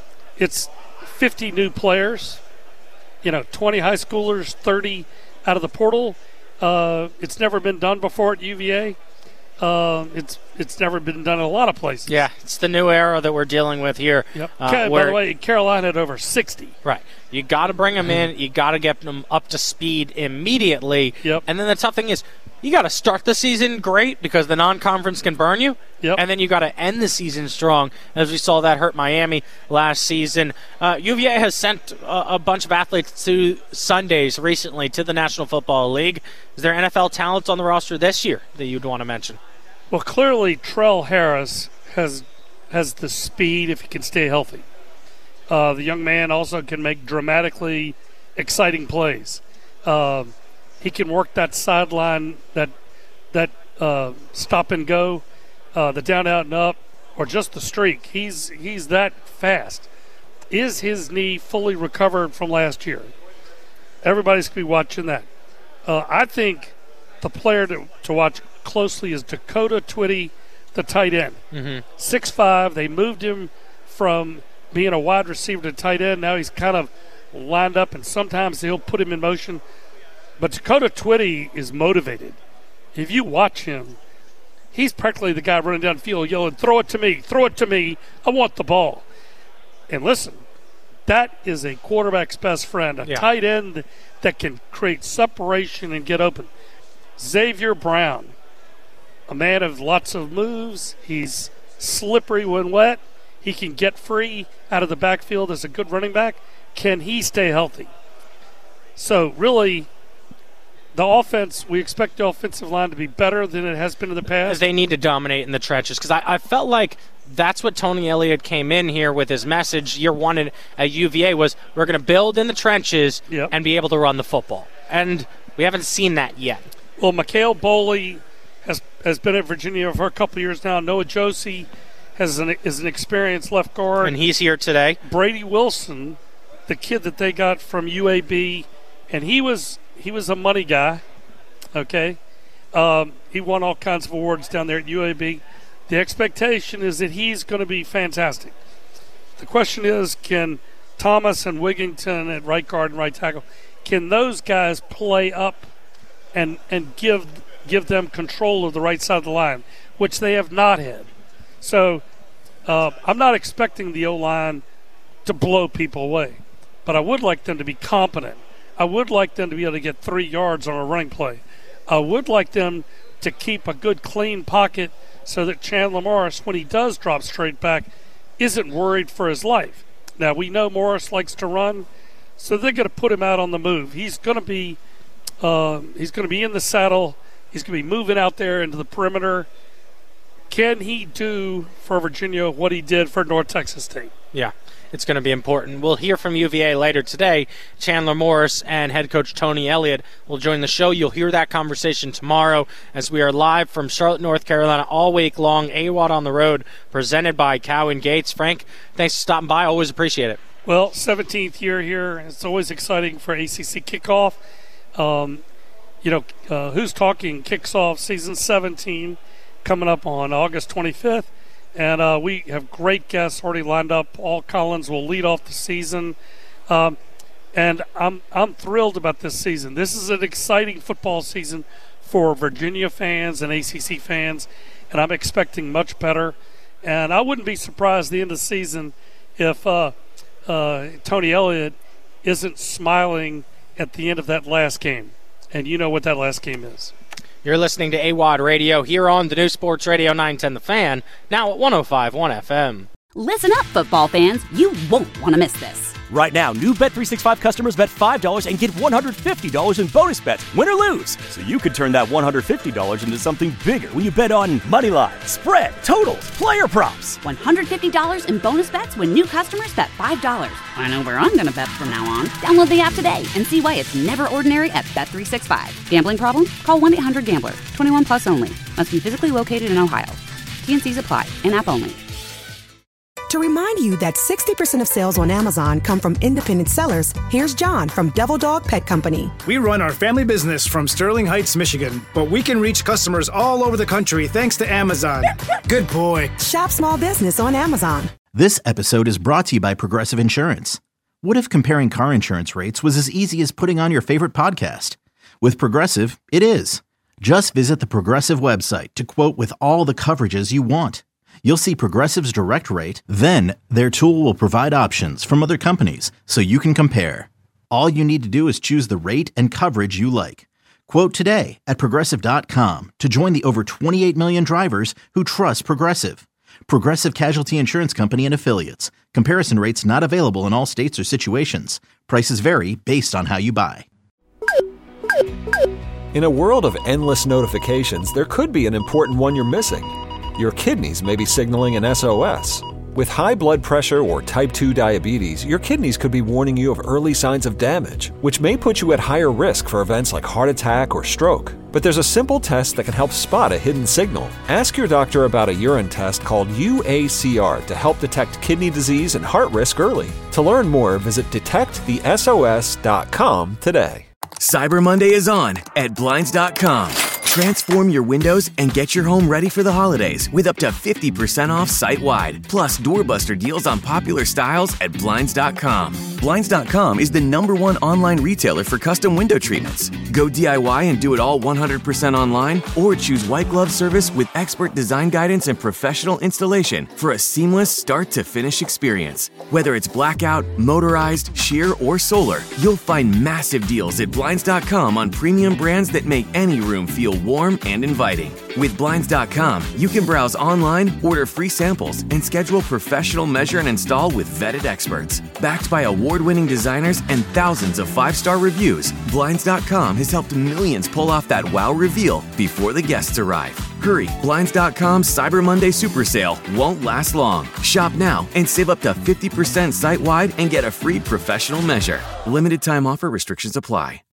It's fifty new players. You know, twenty high schoolers, thirty out of the portal. Uh, it's never been done before at U V A. Uh, it's it's never been done in a lot of places. Yeah, it's the new era that we're dealing with here. Yep. Uh, By where, the way, Carolina had over sixty. Right. You got to bring them in. You got to get them up to speed immediately. Yep. And then the tough thing is, you got to start the season great because the non-conference can burn you. Yep. And then you got to end the season strong, as we saw that hurt Miami last season. Uh, U V A has sent a, a bunch of athletes to Sundays recently to the National Football League. Is there N F L talent on the roster this year that you'd want to mention? Well, clearly Trell Harris has has the speed if he can stay healthy. Uh, the young man also can make dramatically exciting plays. Uh, he can work that sideline, that that uh, stop and go, uh, the down, out, and up, or just the streak. He's he's that fast. Is his knee fully recovered from last year? Everybody's going to be watching that. Uh, I think the player to, to watch closely is Dakota Twitty, the tight end. Mm-hmm. six five. They moved him from being a wide receiver to tight end. Now he's kind of lined up, and sometimes he'll put him in motion. But Dakota Twitty is motivated. If you watch him, he's practically the guy running down the field yelling, throw it to me, throw it to me, I want the ball. And listen, that is a quarterback's best friend, a yeah. tight end that can create separation and get open. Xavier Brown, a man of lots of moves. He's slippery when wet. He can get free out of the backfield as a good running back. Can he stay healthy? So really, the offense, we expect the offensive line to be better than it has been in the past. They need to dominate in the trenches because I, I felt like that's what Tony Elliott came in here with his message year one at, at U V A was we're going to build in the trenches yep. and be able to run the football. And we haven't seen that yet. Well, Mikhail Boley has has been at Virginia for a couple of years now. Noah Josie has an, is an experienced left guard. And he's here today. Brady Wilson, the kid that they got from U A B, and he was he was a money guy, okay? Um, he won all kinds of awards down there at U A B. The expectation is that he's going to be fantastic. The question is, can Thomas and Wigington at right guard and right tackle, can those guys play up and and give give them control of the right side of the line, which they have not had. So uh, I'm not expecting the O-line to blow people away, but I would like them to be competent. I would like them to be able to get three yards on a running play. I would like them to keep a good, clean pocket so that Chandler Morris, when he does drop straight back, isn't worried for his life. Now, we know Morris likes to run, so they're going to put him out on the move. He's going to be uh, he's going to be in the saddle. He's going to be moving out there into the perimeter. Can he do for Virginia what he did for North Texas State? Yeah, it's going to be important. We'll hear from U V A later today. Chandler Morris and head coach Tony Elliott will join the show. You'll hear that conversation tomorrow as we are live from Charlotte, North Carolina, all week long. A W O D on the road, presented by Cowan Gates. Frank, thanks for stopping by. Always appreciate it. Well, seventeenth year here. It's always exciting for A C C kickoff. Um, you know, uh, Who's Talking kicks off season seventeen coming up on August twenty-fifth. And uh, we have great guests already lined up. Paul Collins will lead off the season. Um, and I'm I'm thrilled about this season. This is an exciting football season for Virginia fans and A C C fans, and I'm expecting much better. And I wouldn't be surprised at the end of the season if uh, uh, Tony Elliott isn't smiling at the end of that last game. And you know what that last game is. You're listening to A W O D Radio here on the new Sports Radio nine ten The Fan, now at one oh five point one F M. Listen up, football fans. You won't want to miss this. Right now, new Bet three sixty-five customers bet five dollars and get one hundred fifty dollars in bonus bets, win or lose. So you could turn that one hundred fifty dollars into something bigger when you bet on money line, spread, totals, player props. one hundred fifty dollars in bonus bets when new customers bet five dollars. I know where I'm going to bet from now on. Download the app today and see why it's never ordinary at Bet three sixty-five. Gambling problem? Call one eight hundred gambler. twenty-one plus only. Must be physically located in Ohio. T and C's apply. In-app only. To remind you that sixty percent of sales on Amazon come from independent sellers, here's John from Devil Dog Pet Company. We run our family business from Sterling Heights, Michigan, but we can reach customers all over the country thanks to Amazon. Good boy. Shop small business on Amazon. This episode is brought to you by Progressive Insurance. What if comparing car insurance rates was as easy as putting on your favorite podcast? With Progressive, it is. Just visit the Progressive website to quote with all the coverages you want. You'll see Progressive's direct rate, then their tool will provide options from other companies so you can compare. All you need to do is choose the rate and coverage you like. Quote today at Progressive dot com to join the over twenty-eight million drivers who trust Progressive. Progressive Casualty Insurance Company and Affiliates. Comparison rates not available in all states or situations. Prices vary based on how you buy. In a world of endless notifications, there could be an important one you're missing. Your kidneys may be signaling an S O S. With high blood pressure or type two diabetes, your kidneys could be warning you of early signs of damage, which may put you at higher risk for events like heart attack or stroke. But there's a simple test that can help spot a hidden signal. Ask your doctor about a urine test called U A C R to help detect kidney disease and heart risk early. To learn more, visit detect the S O S dot com today. Cyber Monday is on at Blinds dot com. Transform your windows and get your home ready for the holidays with up to fifty percent off site-wide. Plus, doorbuster deals on popular styles at Blinds dot com. Blinds dot com is the number one online retailer for custom window treatments. Go D I Y and do it all one hundred percent online, or choose white glove service with expert design guidance and professional installation for a seamless start-to-finish experience. Whether it's blackout, motorized, sheer, or solar, you'll find massive deals at Blinds dot com on premium brands that make any room feel warm and inviting. With Blinds dot com, you can browse online, order free samples, and schedule professional measure and install with vetted experts. Backed by award-winning designers and thousands of five-star reviews, Blinds dot com has helped millions pull off that wow reveal before the guests arrive. Hurry, Blinds dot com's Cyber Monday Super Sale won't last long. Shop now and save up to fifty percent site-wide and get a free professional measure. Limited time offer, restrictions apply.